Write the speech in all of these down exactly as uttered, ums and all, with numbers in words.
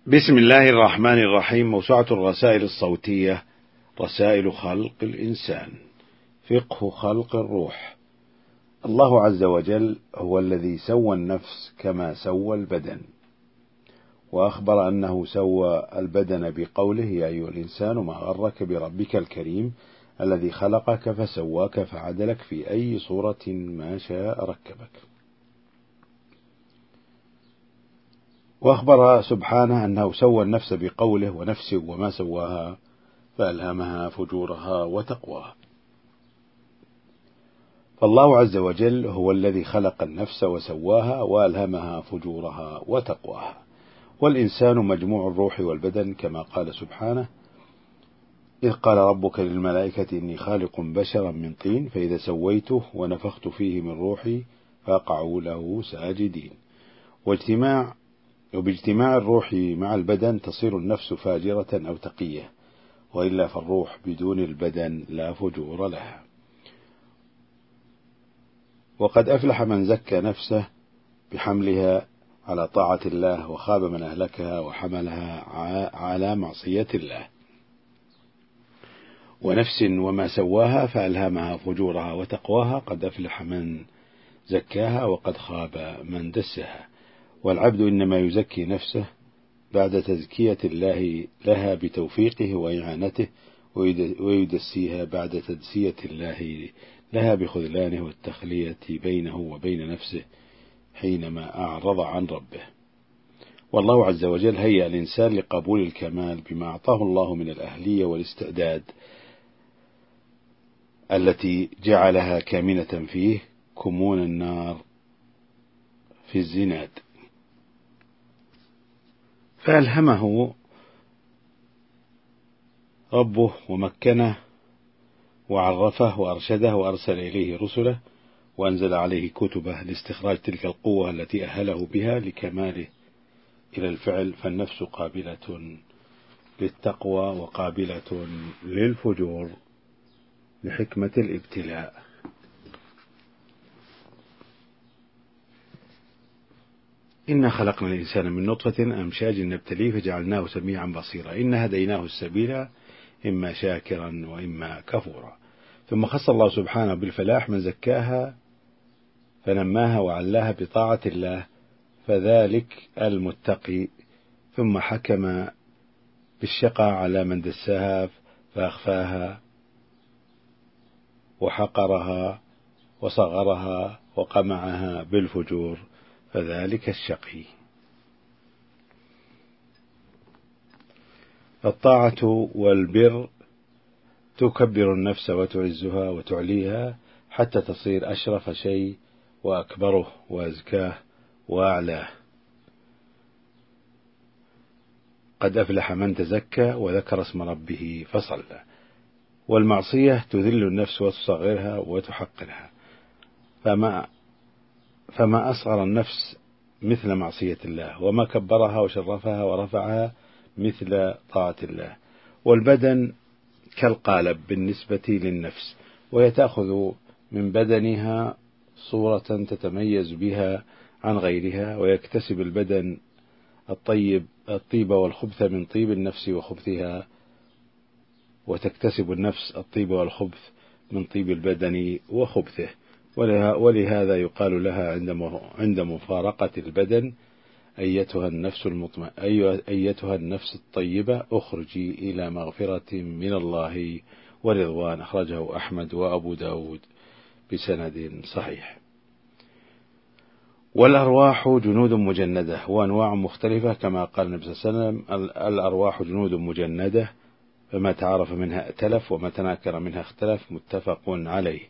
بسم الله الرحمن الرحيم. موسوعة الرسائل الصوتية رسائل خلق الإنسان. فقه خلق الروح. الله عز وجل هو الذي سوى النفس كما سوى البدن، وأخبر أنه سوى البدن بقوله: يا أيها الإنسان ما غرك بربك الكريم الذي خلقك فسواك فعدلك في أي صورة ما شاء ركبك. وأخبر سبحانه أنه سوى النفس بقوله: ونفس وما سواها فألهمها فجورها وتقواها. فالله عز وجل هو الذي خلق النفس وسواها وألهمها فجورها وتقواها. والإنسان مجموع الروح والبدن، كما قال سبحانه: إذ قال ربك للملائكة إني خالق بشرا من طين فإذا سويته ونفخت فيه من روحي فقعوا له ساجدين. واجتماع وباجتماع الروح مع البدن تصير النفس فاجرة أو تقية، وإلا فالروح بدون البدن لا فجور لها. وقد أفلح من زكى نفسه بحملها على طاعة الله، وخاب من أهلكها وحملها على معصية الله. ونفس وما سواها فألهمها فجورها وتقواها. قد أفلح من زكاها وقد خاب من دسها. والعبد إنما يزكي نفسه بعد تزكية الله لها بتوفيقه وإعانته، ويدسيها بعد تدسية الله لها بخذلانه والتخلية بينه وبين نفسه حينما أعرض عن ربه. والله عز وجل هيأ الإنسان لقبول الكمال بما أعطاه الله من الأهلية والاستعداد التي جعلها كامنة فيه كمون النار في الزناد. فألهمه ربه ومكنه وعرفه وأرشده وأرسل إليه رسله وأنزل عليه كتبه لاستخراج تلك القوة التي أهله بها لكماله إلى الفعل. فالنفس قابلة للتقوى وقابلة للفجور لحكمة الابتلاء. إنا خلقنا الإنسان من نطفة أمشاج نبتليه فجعلناه سميعا بصيرا إنا هديناه السبيل إما شاكرا وإما كفورا. ثم خص الله سبحانه بالفلاح من زكاها فنماها وعلاها بطاعة الله فذلك المتقي. ثم حكم بالشقى على من دساها فأخفاها وحقرها وصغرها وقمعها بالفجور فذلك الشقي. الطاعة والبر تكبر النفس وتعزها وتعليها حتى تصير أشرف شيء وأكبره وأزكاه وأعلاه. قد أفلح من تزكى وذكر اسم ربه فصلى. والمعصية تذل النفس وتصغرها وتحقرها، فما فما أصغر النفس مثل معصية الله، وما كبرها وشرفها ورفعها مثل طاعة الله. والبدن كالقالب بالنسبة للنفس، وهي تأخذ من بدنها صورة تتميز بها عن غيرها، ويكتسب البدن الطيب الطيب والخبث من طيب النفس وخبثها، وتكتسب النفس الطيب والخبث من طيب البدن وخبثه. ولهذا يقال لها عند مفارقة البدن: أيتها النفس المطمئنة، أيتها النفس الطيبة اخرجي إلى مغفرة من الله ورضوان. أخرجه أحمد وأبو داود بسند صحيح. والأرواح جنود مجندة وأنواع مختلفة، كما قال النبي صلى الله عليه وسلم: الأرواح جنود مجندة فما تعرف منها ائتلف وما تناكر منها اختلف. متفق عليه.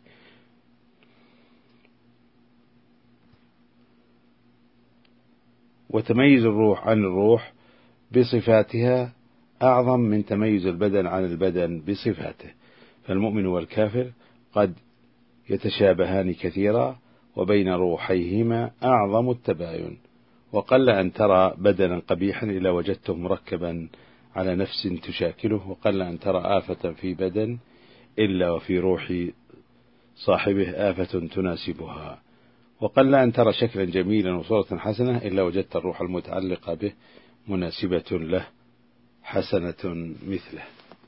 وتميز الروح عن الروح بصفاتها أعظم من تميز البدن عن البدن بصفاته. فالمؤمن والكافر قد يتشابهان كثيرا، وبين روحيهما أعظم التباين. وقل أن ترى بدنا قبيحا إلا وجدته مركبا على نفس تشاكله، وقل أن ترى آفة في بدن إلا وفي روح صاحبه آفة تناسبها، وقل أن ترى شكلا جميلا وصورة حسنة إلا وجدت الروح المتعلقة به مناسبة له حسنة مثله.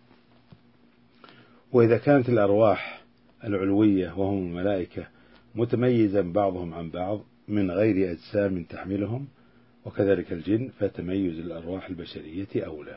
وإذا كانت الأرواح العلوية وهم الملائكة متميزا بعضهم عن بعض من غير أجسام تحملهم، وكذلك الجن، فتميز الأرواح البشرية أولى.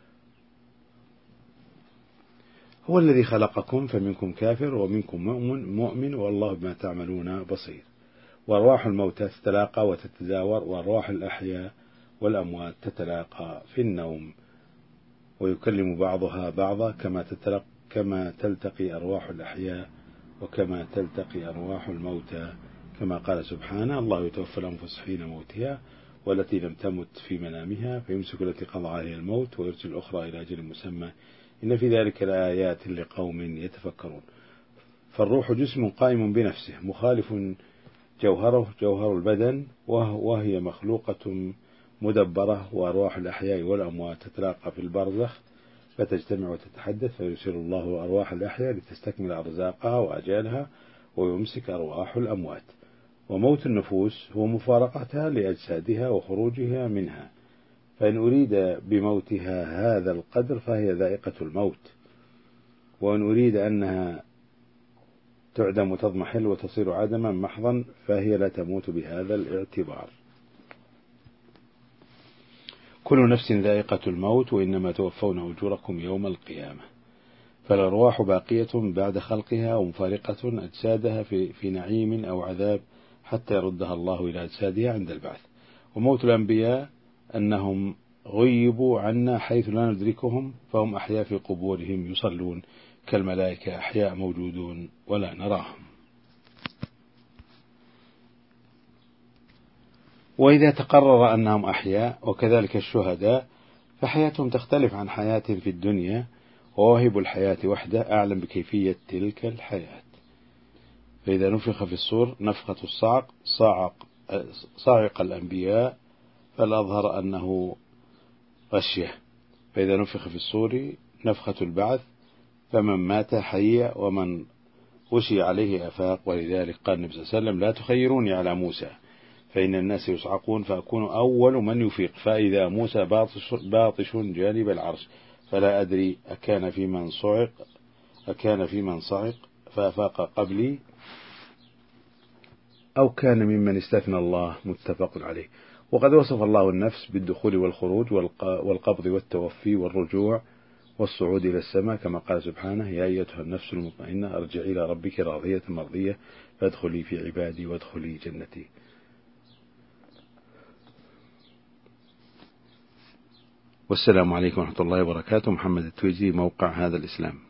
هو الذي خلقكم فمنكم كافر ومنكم مؤمن مؤمن والله بما تعملون بصير. وأرواح الموتى تتلاقى وتتزاور، وأرواح الأحياء والأموات تتلاقى في النوم، ويكلم بعضها بعضا كما تتلقى كما تلتقي أرواح الأحياء وكما تلتقي أرواح الموتى، كما قال سبحانه: الله يتوفى الأنفس حين موتها والتي لم تمت في منامها فيمسك التي قضى عليها الموت ويرسل الأخرى إلى أجل مسمى إن في ذلك لآيات لقوم يتفكرون. فالروح جسم قائم بنفسه مخالف جوهره جوهر البدن، وهي مخلوقة مدبرة. وأرواح الأحياء والأموات تتلاقى في البرزخ فتجتمع وتتحدث، فيرسل الله أرواح الأحياء لتستكمل أرزاقها وأجالها، ويمسك أرواح الأموات. وموت النفوس هو مفارقتها لأجسادها وخروجها منها، فإن أريد بموتها هذا القدر فهي ذائقة الموت، وإن أريد أنها تعدم وتضمحل وتصير عدما محضا فهي لا تموت بهذا الاعتبار. كل نفس ذائقة الموت وإنما توفون أجوركم يوم القيامة. فالأرواح باقية بعد خلقها ومفارقة أجسادها في, في نعيم أو عذاب حتى يردها الله إلى أجسادها عند البعث. وموت الأنبياء أنهم غيبوا عنا حيث لا ندركهم، فهم أحياء في قبورهم يصلون كالملائكة، أحياء موجودون ولا نراهم. وإذا تقرر أنهم أحياء وكذلك الشهداء فحياتهم تختلف عن حياة في الدنيا، وواهب الحياة وحده أعلم بكيفية تلك الحياة. فإذا نفخ في الصور نفخة الصعق صعق, صعق الأنبياء فالأظهر أنه غشية. فإذا نفخ في الصور نفخة البعث فمن مات حي ومن غشي عليه أفاق. ولذلك قال النبي صلى الله عليه وسلم: لا تخيروني على موسى فإن الناس يصعقون فأكون أول من يفيق، فإذا موسى باطش, باطش جانب العرش فلا أدري أكان في من صعق أكان في من صعق فأفاق قبلي أو كان ممن استثنى الله. متفق عليه. وقد وصف الله النفس بالدخول والخروج والقبض والتوفي والرجوع والصعود إلى السماء، كما قال سبحانه: يا أيتها النفس المطمئنة ارجعي إلى ربك راضية مرضية فادخلي في عبادي وادخلي جنتي. والسلام عليكم ورحمة الله وبركاته. محمد التويجي، موقع هذا الإسلام.